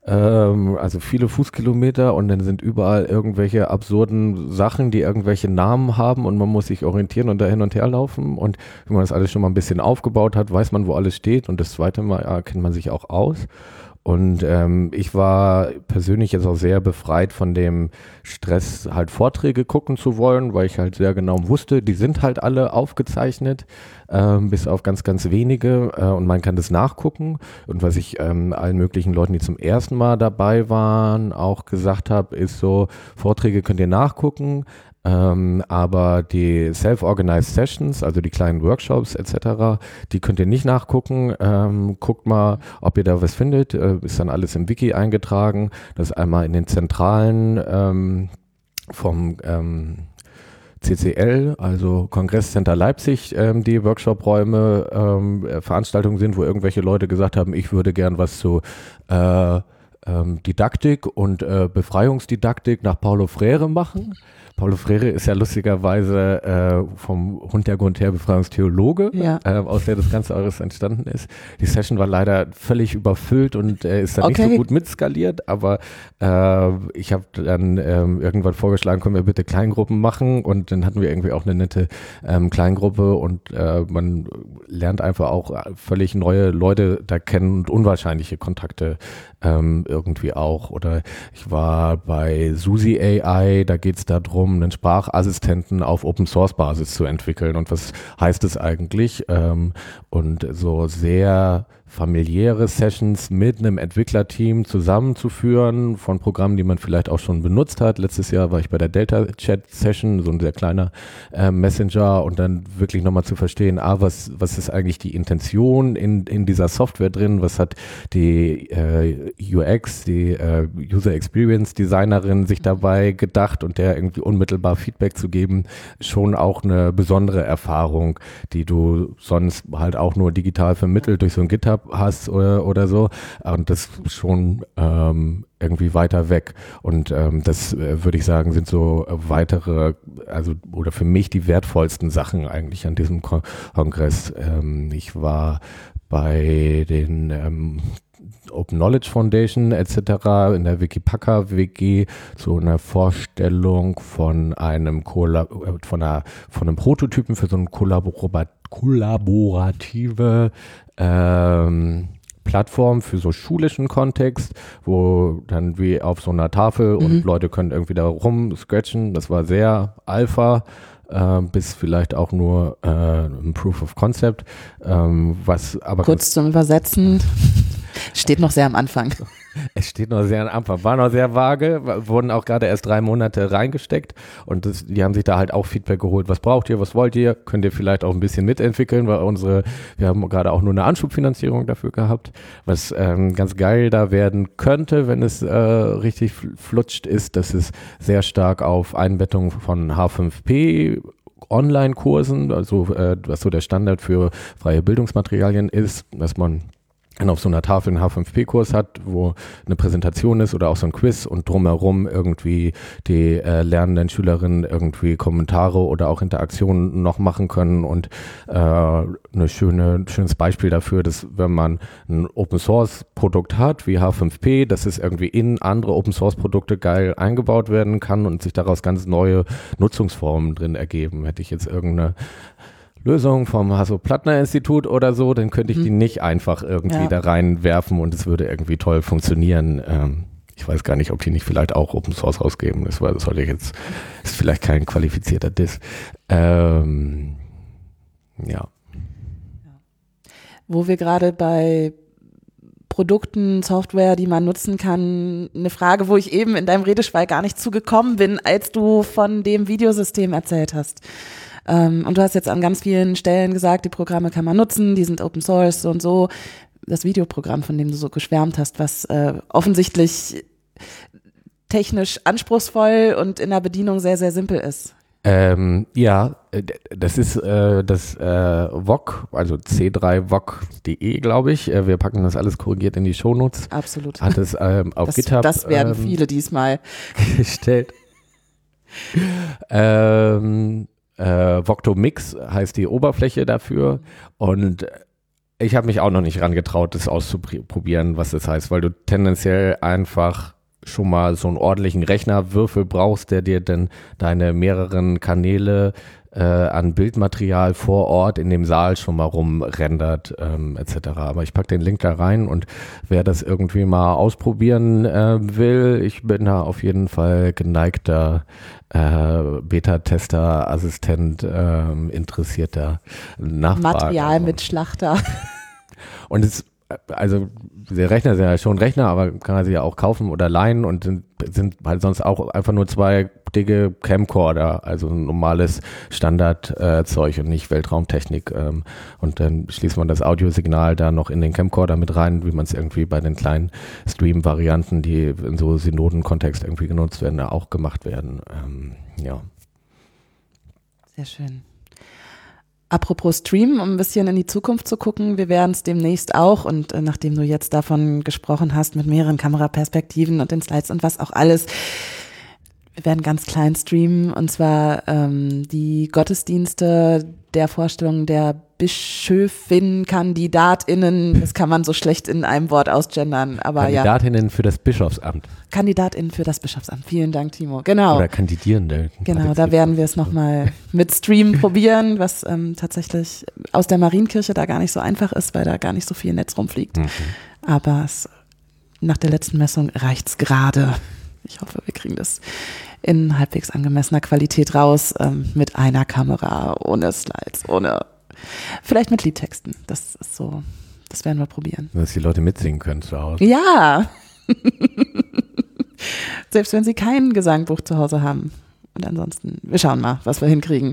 Ähm, also viele Fußkilometer und dann sind überall irgendwelche absurden Sachen, die irgendwelche Namen haben und man muss sich orientieren und da hin und her laufen. Und wenn man das alles schon mal ein bisschen aufgebaut hat, weiß man, wo alles steht. Und das zweite Mal ja, kennt man sich auch aus. Und ähm, ich war persönlich jetzt auch sehr befreit von dem Stress, halt Vorträge gucken zu wollen, weil ich halt sehr genau wusste, die sind halt alle aufgezeichnet, ähm, bis auf ganz, ganz wenige äh, und man kann das nachgucken. Und was ich ähm, allen möglichen Leuten, die zum ersten Mal dabei waren, auch gesagt habe, ist so, Vorträge könnt ihr nachgucken, Ähm, aber die Self-Organized Sessions, also die kleinen Workshops et cetera, die könnt ihr nicht nachgucken. Ähm, guckt mal, ob ihr da was findet. Äh, ist dann alles im Wiki eingetragen. Das ist einmal in den Zentralen ähm, vom ähm, C C L, also Kongresscenter Leipzig, ähm, die Workshop-Räume, ähm, Veranstaltungen sind, wo irgendwelche Leute gesagt haben, ich würde gern was zu äh, ähm, Didaktik und äh, Befreiungsdidaktik nach Paulo Freire machen. Paulo Freire ist ja lustigerweise äh, vom Hintergrund her Befreiungstheologe,
ja.
äh, aus der das Ganze alles entstanden ist. Die Session war leider völlig überfüllt und äh, ist dann okay. nicht so gut mitskaliert, aber äh, ich habe dann ähm, irgendwann vorgeschlagen, können wir bitte Kleingruppen machen und dann hatten wir irgendwie auch eine nette ähm, Kleingruppe und äh, man lernt einfach auch völlig neue Leute da kennen und unwahrscheinliche Kontakte ähm, irgendwie auch. Oder ich war bei Susi A I, da geht es darum, einen Sprachassistenten auf Open-Source-Basis zu entwickeln. Und was heißt es eigentlich? Ähm, und so sehr familiäre Sessions mit einem Entwicklerteam zusammenzuführen von Programmen, die man vielleicht auch schon benutzt hat. Letztes Jahr war ich bei der Delta-Chat-Session, so ein sehr kleiner äh, Messenger und dann wirklich nochmal zu verstehen, ah, was, was ist eigentlich die Intention in, in dieser Software drin? Was hat die äh, U X, die äh, User Experience Designerin sich dabei gedacht und der irgendwie unmittelbar Feedback zu geben? Schon auch eine besondere Erfahrung, die du sonst halt auch nur digital vermittelt durch so ein GitHub hast oder, oder so und das schon ähm, irgendwie weiter weg und ähm, das äh, würde ich sagen sind so weitere, also oder für mich die wertvollsten Sachen eigentlich an diesem Kon- Kongress. Ähm, ich war bei den ähm, Open Knowledge Foundation et cetera in der Wikipacker W G so eine Vorstellung von einem Kollab- von einer von einem Prototypen für so eine Kollabor- kollaborative ähm, Plattform für so schulischen Kontext, wo dann wie auf so einer Tafel mhm. und Leute können irgendwie da rumscratchen. Das war sehr Alpha. Äh, bis vielleicht auch nur äh, ein Proof of Concept, ähm, was aber
kurz zum Übersetzen steht noch sehr am Anfang.
Es steht noch sehr am Anfang, war noch sehr vage, wurden auch gerade erst drei Monate reingesteckt und das, die haben sich da halt auch Feedback geholt. Was braucht ihr, was wollt ihr? Könnt ihr vielleicht auch ein bisschen mitentwickeln, weil unsere, wir haben gerade auch nur eine Anschubfinanzierung dafür gehabt, was ähm, ganz geil da werden könnte, wenn es äh, richtig flutscht ist, dass es sehr stark auf Einbettung von H fünf P Online-Kursen, also äh, was so der Standard für freie Bildungsmaterialien ist, dass man auf so einer Tafel einen H fünf P-Kurs hat, wo eine Präsentation ist oder auch so ein Quiz und drumherum irgendwie die äh, lernenden Schülerinnen irgendwie Kommentare oder auch Interaktionen noch machen können und äh, eine schöne, ein schönes Beispiel dafür, dass wenn man ein Open-Source-Produkt hat wie H fünf P, dass es irgendwie in andere Open-Source-Produkte geil eingebaut werden kann und sich daraus ganz neue Nutzungsformen drin ergeben. Hätte ich jetzt irgendeine Lösung vom Hasso-Plattner-Institut oder so, dann könnte ich mhm. die nicht einfach irgendwie ja. da reinwerfen und es würde irgendwie toll funktionieren. Ähm, ich weiß gar nicht, ob die nicht vielleicht auch Open Source rausgeben. Das, war, das sollte ich jetzt, ist vielleicht kein qualifizierter Diss. Ähm, ja.
Wo wir gerade bei Produkten, Software, die man nutzen kann, eine Frage, wo ich eben in deinem Redeschwall gar nicht zugekommen bin, als du von dem Videosystem erzählt hast. Ähm, und du hast jetzt an ganz vielen Stellen gesagt, die Programme kann man nutzen, die sind Open Source so und so. Das Videoprogramm, von dem du so geschwärmt hast, was äh, offensichtlich technisch anspruchsvoll und in der Bedienung sehr, sehr simpel ist.
Ähm, ja, das ist äh, das äh, V O C, also c drei voc punkt de, glaube ich. Äh, wir packen das alles korrigiert in die Shownotes.
Absolut.
Hat es ähm, auf
das,
GitHub
Das werden
ähm,
viele diesmal
gestellt. ähm, äh, Voctomix heißt die Oberfläche dafür und ich habe mich auch noch nicht rangetraut, das auszuprobieren, was das heißt, weil du tendenziell einfach schon mal so einen ordentlichen Rechnerwürfel brauchst, der dir dann deine mehreren Kanäle äh, an Bildmaterial vor Ort in dem Saal schon mal rumrendert, ähm, et cetera. Aber ich packe den Link da rein und wer das irgendwie mal ausprobieren äh, will, ich bin da auf jeden Fall geneigter äh, Beta-Tester, Assistent, äh, interessierter Nachfrager.
Material mit Schlachter.
Und es Also der Rechner sind ja schon Rechner, aber kann er sich ja auch kaufen oder leihen und sind, sind halt sonst auch einfach nur zwei dicke Camcorder, also ein normales Standardzeug äh, und nicht Weltraumtechnik. Ähm, und dann schließt man das Audiosignal da noch in den Camcorder mit rein, wie man es irgendwie bei den kleinen Stream-Varianten, die in so Synoden-Kontext irgendwie genutzt werden, auch gemacht werden. Ähm, ja.
Sehr schön. Apropos Stream, um ein bisschen in die Zukunft zu gucken, wir werden es demnächst auch und äh, nachdem du jetzt davon gesprochen hast mit mehreren Kameraperspektiven und den Slides und was auch alles, wir werden ganz klein streamen und zwar ähm, die Gottesdienste der Vorstellung der Bischöfin, KandidatInnen, das kann man so schlecht in einem Wort ausgendern, aber
Kandidatinnen
ja.
für das Bischofsamt.
KandidatInnen für das Bischofsamt. Vielen Dank, Timo. Genau.
Oder Kandidierende.
Genau, da werden wir es nochmal mit Stream probieren, was ähm, tatsächlich aus der Marienkirche da gar nicht so einfach ist, weil da gar nicht so viel Netz rumfliegt. Mhm. Aber es, nach der letzten Messung reicht's gerade. Ich hoffe, wir kriegen das in halbwegs angemessener Qualität raus, ähm, mit einer Kamera, ohne Slides, ohne, vielleicht mit Liedtexten. Das ist so, das werden wir probieren.
Dass die Leute mitsingen können zu Hause.
Ja. Selbst wenn sie kein Gesangbuch zu Hause haben. Und ansonsten, wir schauen mal, was wir hinkriegen.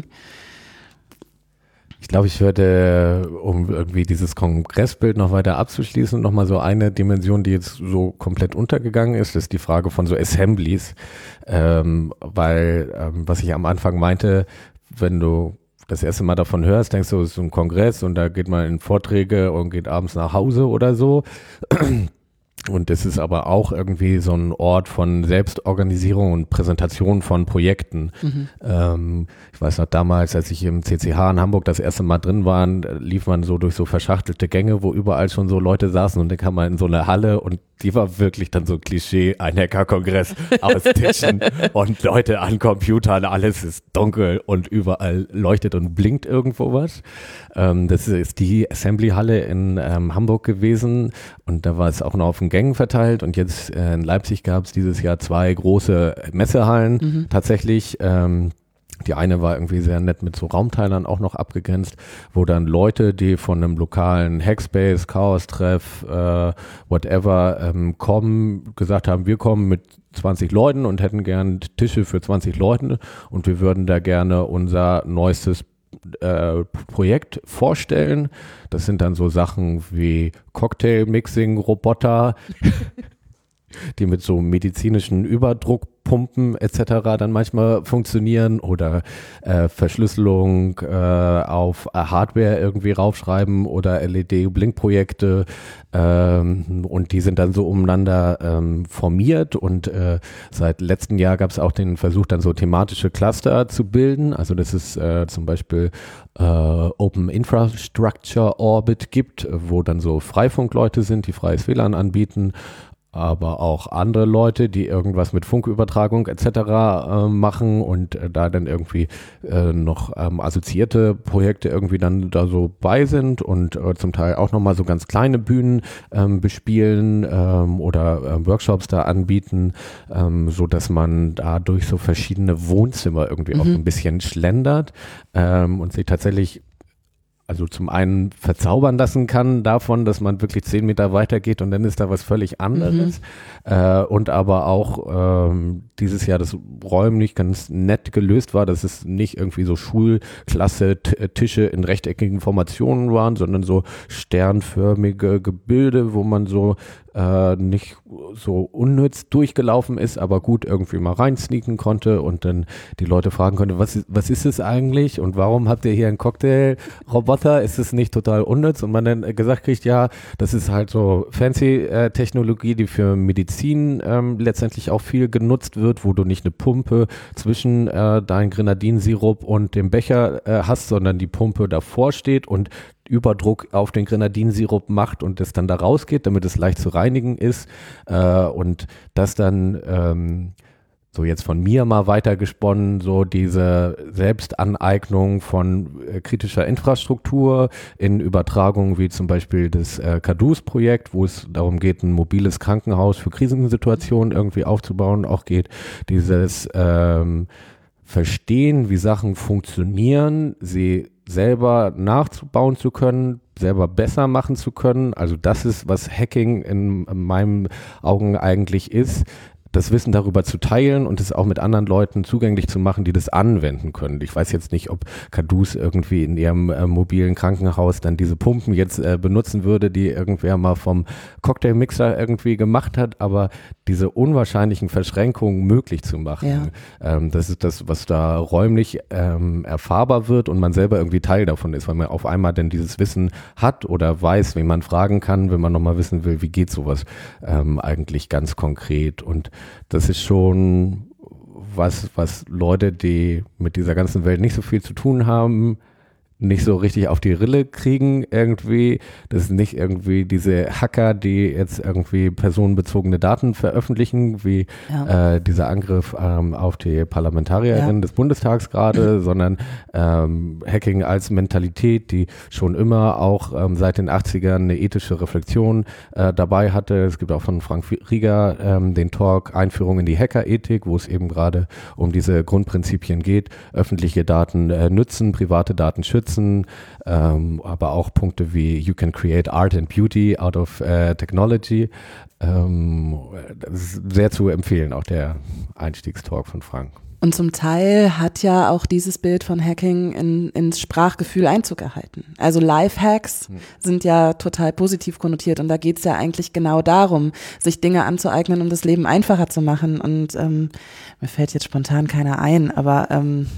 Ich glaube, ich würde, um irgendwie dieses Kongressbild noch weiter abzuschließen, nochmal so eine Dimension, die jetzt so komplett untergegangen ist, ist die Frage von so Assemblies. Ähm, weil, ähm, was ich am Anfang meinte, wenn du das erste Mal davon hörst, denkst du, es ist ein Kongress und da geht man in Vorträge und geht abends nach Hause oder so. Und es ist aber auch irgendwie so ein Ort von Selbstorganisierung und Präsentation von Projekten. Mhm. Ähm, ich weiß noch damals, als ich im C C H in Hamburg das erste Mal drin war, lief man so durch so verschachtelte Gänge, wo überall schon so Leute saßen und dann kam man in so eine Halle und die war wirklich dann so Klischee, ein Hacker-Kongress aus Tischen und Leute an Computern, alles ist dunkel und überall leuchtet und blinkt irgendwo was. Ähm, das ist die Assembly-Halle in ähm, Hamburg gewesen und da war es auch noch auf den Gängen verteilt und jetzt äh, in Leipzig gab es dieses Jahr zwei große Messehallen mhm. tatsächlich. Ähm, Die eine war irgendwie sehr nett mit so Raumteilern auch noch abgegrenzt, wo dann Leute, die von einem lokalen Hackspace, Chaos-Treff, äh, whatever, ähm, kommen, gesagt haben, wir kommen mit zwanzig Leuten und hätten gern Tische für zwanzig Leute und wir würden da gerne unser neuestes äh, Projekt vorstellen. Das sind dann so Sachen wie Cocktail-Mixing-Roboter, die mit so medizinischen Überdruckpumpen et cetera dann manchmal funktionieren oder äh, Verschlüsselung äh, auf Hardware irgendwie raufschreiben oder L E D-Blinkprojekte ähm, und die sind dann so umeinander ähm, formiert und äh, seit letztem Jahr gab es auch den Versuch, dann so thematische Cluster zu bilden. Also dass es äh, zum Beispiel äh, Open Infrastructure Orbit gibt, wo dann so Freifunkleute sind, die freies W L A N anbieten. aber auch andere Leute, die irgendwas mit Funkübertragung et cetera äh, machen und äh, da dann irgendwie äh, noch ähm, assoziierte Projekte irgendwie dann da so bei sind und äh, zum Teil auch nochmal so ganz kleine Bühnen ähm, bespielen ähm, oder äh, Workshops da anbieten, ähm, so dass man da durch so verschiedene Wohnzimmer irgendwie mhm. auch ein bisschen schlendert ähm, und sich tatsächlich also zum einen verzaubern lassen kann davon, dass man wirklich zehn Meter weiter geht und dann ist da was völlig anderes. Mhm. Äh, und aber auch ähm, dieses Jahr das räumlich ganz nett gelöst war, dass es nicht irgendwie so Schulklasse T- Tische in rechteckigen Formationen waren, sondern so sternförmige Gebilde, wo man so äh, nicht so unnütz durchgelaufen ist, aber gut irgendwie mal reinsneaken konnte und dann die Leute fragen konnte, was, was ist es eigentlich und warum habt ihr hier einen Cocktail-Roboter? Ist es nicht total unnütz? Und man dann gesagt kriegt, ja, das ist halt so fancy äh, Technologie, die für Medizin ähm, letztendlich auch viel genutzt wird, wo du nicht eine Pumpe zwischen äh, deinem Grenadinsirup und dem Becher äh, hast, sondern die Pumpe davor steht und Überdruck auf den Grenadinsirup macht und es dann da rausgeht, damit es leicht zu reinigen ist äh, und das dann ähm, so jetzt von mir mal weitergesponnen, so diese Selbstaneignung von äh, kritischer Infrastruktur in Übertragungen wie zum Beispiel das äh, Cadus-Projekt, wo es darum geht, ein mobiles Krankenhaus für Krisensituationen irgendwie aufzubauen, auch geht dieses ähm, Verstehen, wie Sachen funktionieren, sie selber nachbauen zu können, selber besser machen zu können. Also das ist, was Hacking in, in meinen Augen eigentlich ist. Das Wissen darüber zu teilen und es auch mit anderen Leuten zugänglich zu machen, die das anwenden können. Ich weiß jetzt nicht, ob Cadus irgendwie in ihrem äh, mobilen Krankenhaus dann diese Pumpen jetzt äh, benutzen würde, die irgendwer mal vom Cocktailmixer irgendwie gemacht hat, aber diese unwahrscheinlichen Verschränkungen möglich zu machen. Ja. Ähm, das ist das, was da räumlich ähm, erfahrbar wird und man selber irgendwie Teil davon ist, weil man auf einmal dann dieses Wissen hat oder weiß, wen man fragen kann, wenn man nochmal wissen will, wie geht sowas ähm, eigentlich ganz konkret. Und das ist schon was, was Leute, die mit dieser ganzen Welt nicht so viel zu tun haben, nicht so richtig auf die Rille kriegen irgendwie. Das ist nicht irgendwie diese Hacker, die jetzt irgendwie personenbezogene Daten veröffentlichen, wie ja. äh, dieser Angriff ähm, auf die Parlamentarierinnen ja. des Bundestags gerade, sondern ähm, Hacking als Mentalität, die schon immer auch ähm, seit den achtzigern eine ethische Reflexion äh, dabei hatte. Es gibt auch von Frank Rieger ähm, den Talk Einführung in die Hackerethik, wo es eben gerade um diese Grundprinzipien geht. Öffentliche Daten äh, nützen, private Daten schützen. Ähm, aber auch Punkte wie you can create art and beauty out of uh, technology. Ähm, das ist sehr zu empfehlen, auch der Einstiegstalk von Frank.
Und zum Teil hat ja auch dieses Bild von Hacking in, ins Sprachgefühl Einzug erhalten. Also Lifehacks hm. sind ja total positiv konnotiert und da geht es ja eigentlich genau darum, sich Dinge anzueignen, um das Leben einfacher zu machen. Und ähm, mir fällt jetzt spontan keiner ein, aber ähm,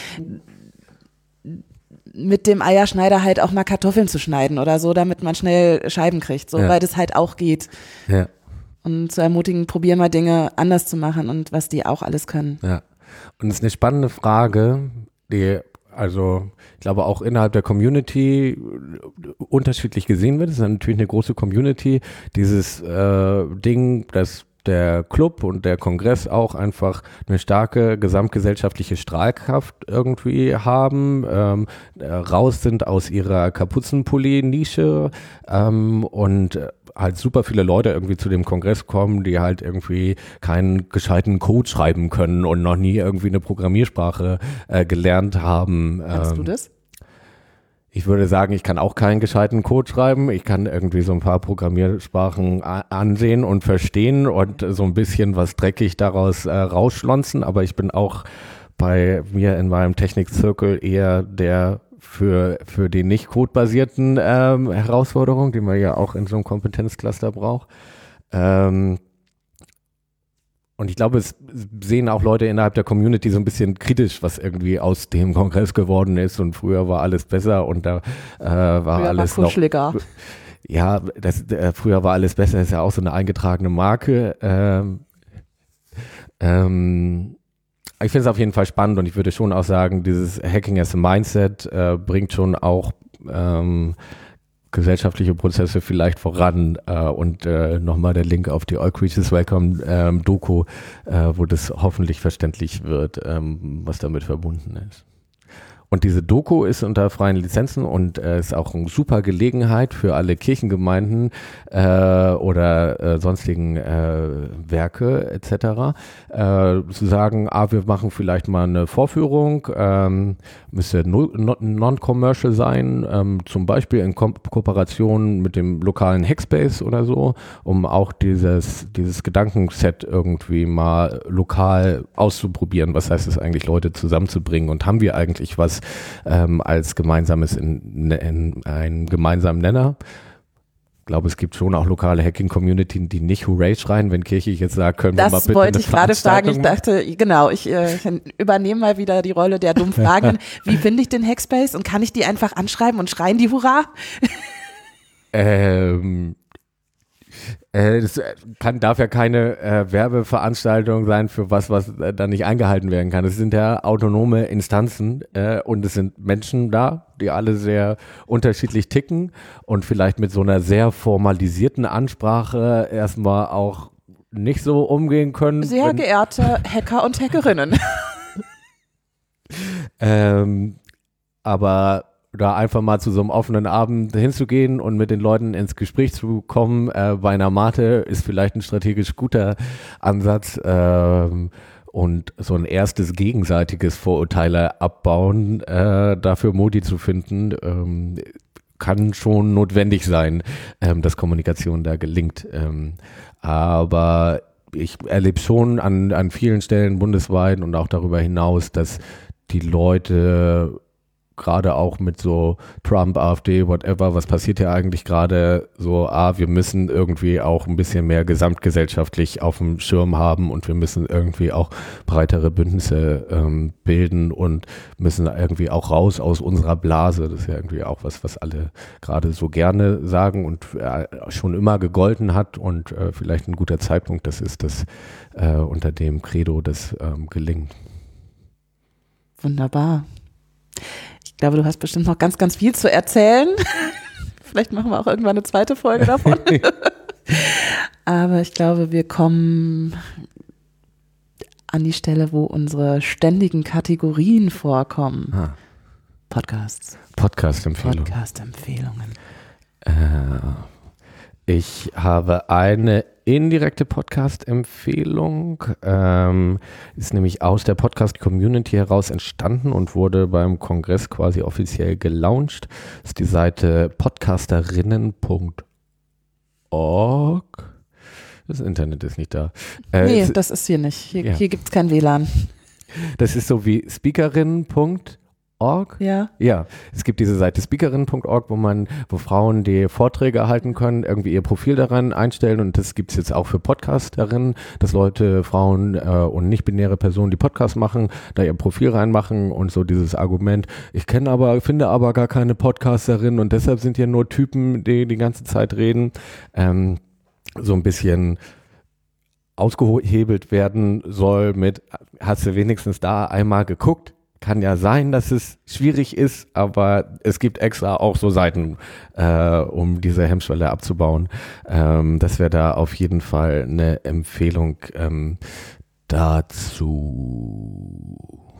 mit dem Eierschneider halt auch mal Kartoffeln zu schneiden oder so, damit man schnell Scheiben kriegt, so, ja. weil das halt auch geht.
Ja.
Und zu ermutigen, probier mal Dinge anders zu machen und was die auch alles können.
Ja. Und es ist eine spannende Frage, die also ich glaube auch innerhalb der Community unterschiedlich gesehen wird. Es ist natürlich eine große Community, dieses äh, Ding, das der Club und der Kongress auch einfach eine starke gesamtgesellschaftliche Strahlkraft irgendwie haben, ähm, raus sind aus ihrer Kapuzenpulli-Nische ähm, und halt super viele Leute irgendwie zu dem Kongress kommen, die halt irgendwie keinen gescheiten Code schreiben können und noch nie irgendwie eine Programmiersprache äh, gelernt haben.
Kannst ähm, du das?
Ich würde sagen, ich kann auch keinen gescheiten Code schreiben. Ich kann irgendwie so ein paar Programmiersprachen a- ansehen und verstehen und so ein bisschen was dreckig daraus äh, rausschlonzen. Aber ich bin auch bei mir in meinem Technikzirkel eher der für, für die nicht codebasierten ähm, Herausforderungen, die man ja auch in so einem Kompetenzcluster braucht. Ähm, Und ich glaube, es sehen auch Leute innerhalb der Community so ein bisschen kritisch, was irgendwie aus dem Kongress geworden ist. Und früher war alles besser und da äh, war früher alles war noch. Ja, das, äh, früher war alles besser, ist ja auch so eine eingetragene Marke. Ähm, ähm, ich finde es auf jeden Fall spannend und ich würde schon auch sagen, dieses Hacking as a Mindset äh, bringt schon auch ähm, gesellschaftliche Prozesse vielleicht voran äh, und äh, nochmal der Link auf die All Creatures Welcome ähm, Doku, äh, wo das hoffentlich verständlich wird, ähm, was damit verbunden ist. Und diese Doku ist unter freien Lizenzen und äh, ist auch eine super Gelegenheit für alle Kirchengemeinden äh, oder äh, sonstigen äh, Werke et cetera äh, zu sagen, ah, wir machen vielleicht mal eine Vorführung, ähm, müsste no, no, non-commercial sein, ähm, zum Beispiel in Ko- Kooperation mit dem lokalen Hackspace oder so, um auch dieses, dieses Gedankenset irgendwie mal lokal auszuprobieren. Was heißt es eigentlich, Leute zusammenzubringen und haben wir eigentlich was Ähm, als gemeinsames in, in einen gemeinsamen Nenner. Ich glaube, es gibt schon auch lokale Hacking-Community, die nicht Hooray schreien, wenn Kirche jetzt sagt, können wir mal bitte
Das wollte
eine
ich gerade fragen. Ich
Veranstaltung
dachte, genau, ich äh, übernehme mal wieder die Rolle der dummen Fragen. Wie finde ich den Hackspace und kann ich die einfach anschreiben und schreien die Hurra?
Ähm, äh, das kann, darf ja keine äh, Werbeveranstaltung sein für was, was äh, dann nicht eingehalten werden kann. Es sind ja autonome Instanzen äh, und es sind Menschen da, die alle sehr unterschiedlich ticken und vielleicht mit so einer sehr formalisierten Ansprache erstmal auch nicht so umgehen können.
Sehr
wenn,
geehrte Hacker und Hackerinnen.
ähm, aber da einfach mal zu so einem offenen Abend hinzugehen und mit den Leuten ins Gespräch zu kommen, äh, bei einer Mate ist vielleicht ein strategisch guter Ansatz ähm, und so ein erstes gegenseitiges Vorurteile abbauen, äh, dafür Modi zu finden, ähm, kann schon notwendig sein, ähm, dass Kommunikation da gelingt. Ähm, aber ich erlebe schon an, an vielen Stellen bundesweit und auch darüber hinaus, dass die Leute gerade auch mit so Trump, AfD, whatever, was passiert ja eigentlich gerade so, ah, wir müssen irgendwie auch ein bisschen mehr gesamtgesellschaftlich auf dem Schirm haben und wir müssen irgendwie auch breitere Bündnisse ähm, bilden und müssen irgendwie auch raus aus unserer Blase. Das ist ja irgendwie auch was, was alle gerade so gerne sagen und äh, schon immer gegolten hat und äh, vielleicht ein guter Zeitpunkt das ist, dass äh, unter dem Credo das ähm, gelingt.
Wunderbar. Ich glaube, du hast bestimmt noch ganz, ganz viel zu erzählen. Vielleicht machen wir auch irgendwann eine zweite Folge davon. Aber ich glaube, wir kommen an die Stelle, wo unsere ständigen Kategorien vorkommen.
Ah.
Podcasts.
Podcast-Empfehlungen.
Podcast-Empfehlungen.
Äh, ich habe eine indirekte Podcast-Empfehlung, ähm, ist nämlich aus der Podcast-Community heraus entstanden und wurde beim Kongress quasi offiziell gelauncht. Das ist die Seite podcasterinnen Punkt org. Das Internet ist nicht da. Äh,
Nee,
es,
das ist hier nicht. Hier,
ja.
hier gibt es kein W L A N.
Das ist so wie speakerinnen Punkt org.
Ja.
Ja, es gibt diese Seite speakerinnen Punkt org, wo man, wo Frauen die Vorträge erhalten können, irgendwie ihr Profil daran einstellen und das gibt es jetzt auch für Podcasterinnen, dass Leute, Frauen äh, und nicht-binäre Personen, die Podcasts machen, da ihr Profil reinmachen und so dieses Argument, ich kenne aber, finde aber gar keine Podcasterin und deshalb sind hier nur Typen, die die ganze Zeit reden, ähm, so ein bisschen ausgehebelt werden soll mit, hast du wenigstens da einmal geguckt? Kann ja sein, dass es schwierig ist, aber es gibt extra auch so Seiten, äh, um diese Hemmschwelle abzubauen. Ähm, das wäre da auf jeden Fall eine Empfehlung ähm, dazu.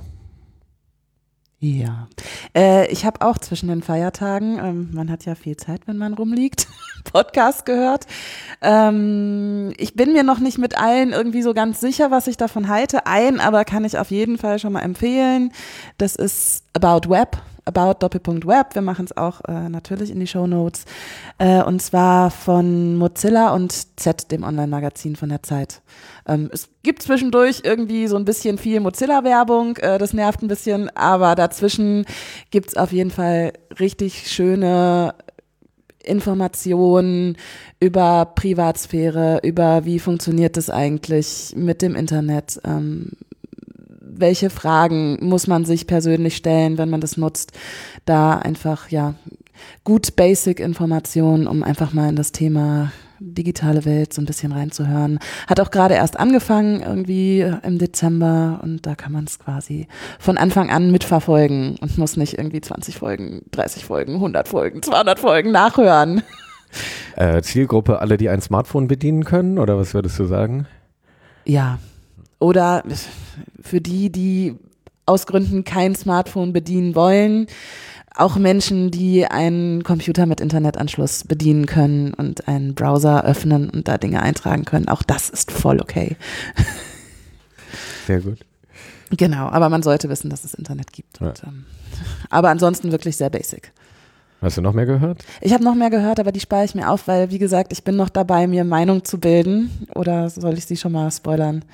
Ja, äh, ich habe auch zwischen den Feiertagen, ähm, man hat ja viel Zeit, wenn man rumliegt, Podcast gehört. Ähm, ich bin mir noch nicht mit allen irgendwie so ganz sicher, was ich davon halte. Ein, aber kann ich auf jeden Fall schon mal empfehlen. Das ist About Web. About Doppelpunkt Web. Wir machen es auch äh, natürlich in die Shownotes. Äh, und zwar von Mozilla und Z, dem Online-Magazin von der Zeit. Ähm, es gibt zwischendurch irgendwie so ein bisschen viel Mozilla-Werbung. Äh, das nervt ein bisschen, aber dazwischen gibt es auf jeden Fall richtig schöne Informationen über Privatsphäre, über wie funktioniert das eigentlich mit dem Internet, ähm, welche Fragen muss man sich persönlich stellen, wenn man das nutzt, da einfach, ja, gut Basic-Informationen, um einfach mal in das Thema digitale Welt so ein bisschen reinzuhören. Hat auch gerade erst angefangen, irgendwie im Dezember, und da kann man es quasi von Anfang an mitverfolgen und muss nicht irgendwie zwanzig Folgen, dreißig Folgen, hundert Folgen, zweihundert Folgen nachhören.
Äh, Zielgruppe, alle, die ein Smartphone bedienen können, oder was würdest du sagen?
Ja, oder für die, die aus Gründen kein Smartphone bedienen wollen, auch Menschen, die einen Computer mit Internetanschluss bedienen können und einen Browser öffnen und da Dinge eintragen können. Auch das ist voll okay.
Sehr gut.
Genau, aber man sollte wissen, dass es Internet gibt.
Ja.
Und, ähm, aber ansonsten wirklich sehr basic.
Hast du noch mehr gehört?
Ich habe noch mehr gehört, aber die spare ich mir auf, weil, wie gesagt, ich bin noch dabei, mir Meinung zu bilden. Oder soll ich sie schon mal spoilern?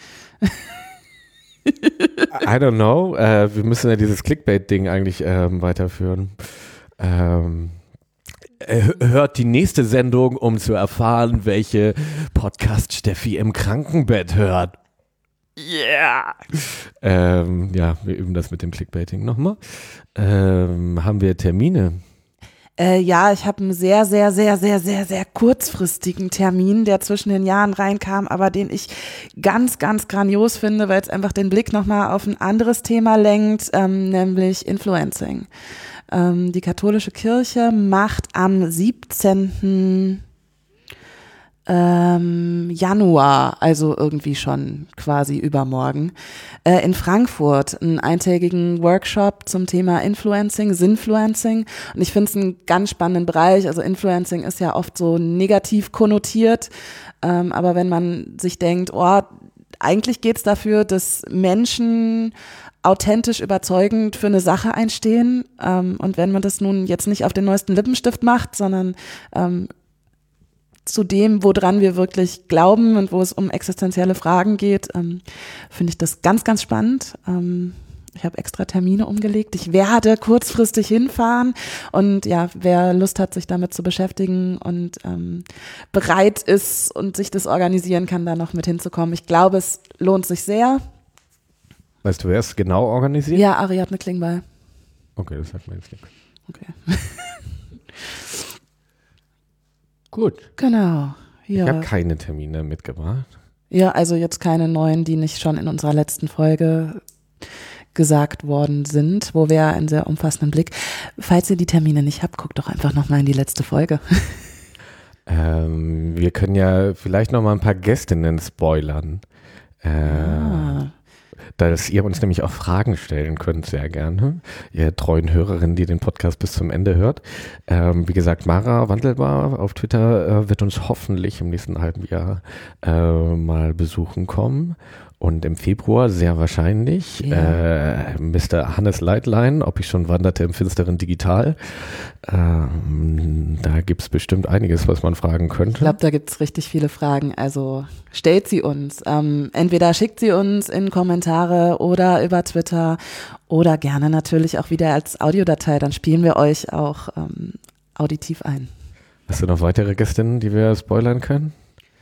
I don't know. Äh, wir müssen ja dieses Clickbait-Ding eigentlich ähm, weiterführen. Ähm, äh, hört die nächste Sendung, um zu erfahren, welche Podcast Steffi im Krankenbett hört. Yeah! Ähm, ja, wir üben das mit dem Clickbaiting nochmal. Ähm, haben wir Termine?
Äh, ja, ich habe einen sehr, sehr, sehr, sehr, sehr, sehr kurzfristigen Termin, der zwischen den Jahren reinkam, aber den ich ganz, ganz grandios finde, weil es einfach den Blick nochmal auf ein anderes Thema lenkt, ähm, nämlich Influencing. Ähm, die katholische Kirche macht am siebzehnten Ähm, Januar, also irgendwie schon quasi übermorgen, äh, in Frankfurt einen eintägigen Workshop zum Thema Influencing, Sinfluencing. Und ich finde es einen ganz spannenden Bereich. Also Influencing ist ja oft so negativ konnotiert, ähm, aber wenn man sich denkt, oh, eigentlich geht's dafür, dass Menschen authentisch überzeugend für eine Sache einstehen. Ähm, und wenn man das nun jetzt nicht auf den neuesten Lippenstift macht, sondern ähm, zu dem, woran wir wirklich glauben und wo es um existenzielle Fragen geht, ähm, finde ich das ganz, ganz spannend. Ähm, ich habe extra Termine umgelegt. Ich werde kurzfristig hinfahren und ja, wer Lust hat, sich damit zu beschäftigen und ähm, bereit ist und sich das organisieren kann, da noch mit hinzukommen. Ich glaube, es lohnt sich sehr.
Weißt du, wer es genau organisiert?
Ja, Ariadne Klingbeil.
Okay, das sagt mir jetzt nichts.
Okay.
Gut.
Genau. Ja.
Ich habe keine Termine mitgebracht.
Ja, also jetzt keine neuen, die nicht schon in unserer letzten Folge gesagt worden sind, wo wir einen sehr umfassenden Blick. Falls ihr die Termine nicht habt, guckt doch einfach nochmal in die letzte Folge.
Ähm, wir können ja vielleicht noch mal ein paar Gästinnen spoilern. Äh,
Ah.
Dass ihr uns nämlich auch Fragen stellen könnt, sehr gerne. Ihr treuen Hörerinnen, die den Podcast bis zum Ende hört. Ähm, wie gesagt, Mara Wandelbar auf Twitter äh, wird uns hoffentlich im nächsten halben Jahr äh, mal besuchen kommen. Und im Februar sehr wahrscheinlich
Ja.
äh, Mister Hannes Leitlein, ob ich schon wanderte im finsteren Digital. Ähm, da gibt es bestimmt einiges, was man fragen könnte.
Ich glaube, da gibt es richtig viele Fragen. Also stellt sie uns. Ähm, entweder schickt sie uns in Kommentare oder über Twitter oder gerne natürlich auch wieder als Audiodatei. Dann spielen wir euch auch ähm, auditiv ein.
Hast du noch weitere Gästinnen, die wir spoilern können?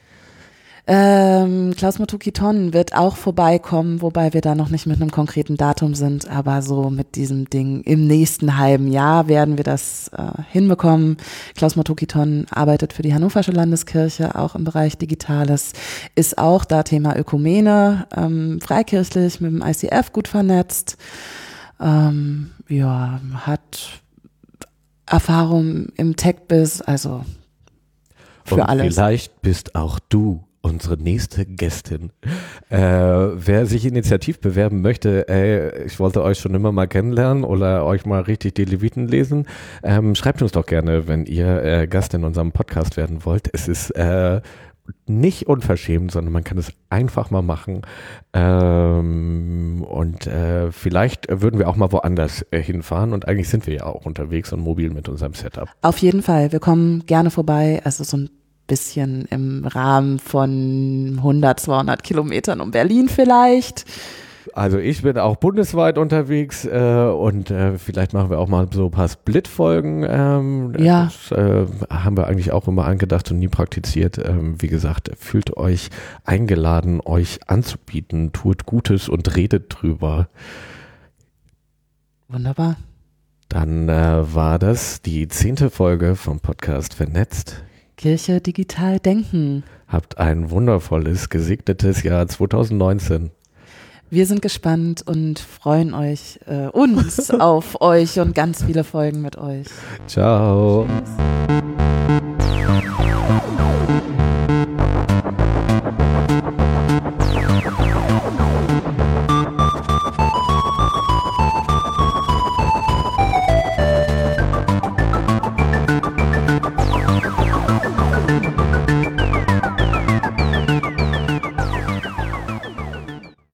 Ähm, Klaus Motuki-Ton wird auch vorbeikommen, wobei wir da noch nicht mit einem konkreten Datum sind, aber so mit diesem Ding im nächsten halben Jahr werden wir das äh, hinbekommen. Klaus Motuki-Ton arbeitet für die Hannoversche Landeskirche, auch im Bereich Digitales, ist auch da Thema Ökumene, ähm, freikirchlich mit dem I C F gut vernetzt, ähm, ja, hat Erfahrung im Tech-Biz, also für
Und
alles.
Vielleicht bist auch du unsere nächste Gästin. Äh, wer sich initiativ bewerben möchte, ey, ich wollte euch schon immer mal kennenlernen oder euch mal richtig die Leviten lesen, ähm, schreibt uns doch gerne, wenn ihr äh, Gast in unserem Podcast werden wollt. Es ist äh, nicht unverschämt, sondern man kann es einfach mal machen. Ähm, und äh, vielleicht würden wir auch mal woanders äh, hinfahren und eigentlich sind wir ja auch unterwegs und mobil mit unserem Setup.
Auf jeden Fall, wir kommen gerne vorbei, also so ein bisschen im Rahmen von hundert, zweihundert Kilometern um Berlin vielleicht.
Also ich bin auch bundesweit unterwegs äh, und äh, vielleicht machen wir auch mal so ein paar Split-Folgen. Ähm,
Ja.
Das äh, haben wir eigentlich auch immer angedacht und nie praktiziert. Ähm, wie gesagt, fühlt euch eingeladen, euch anzubieten, tut Gutes und redet drüber.
Wunderbar.
Dann äh, war das die zehnte Folge vom Podcast Vernetzt.
Kirche digital denken.
Habt ein wundervolles, gesegnetes Jahr zwanzig neunzehn.
Wir sind gespannt und freuen euch, äh, uns auf euch und ganz viele Folgen mit euch.
Ciao.
Tschüss.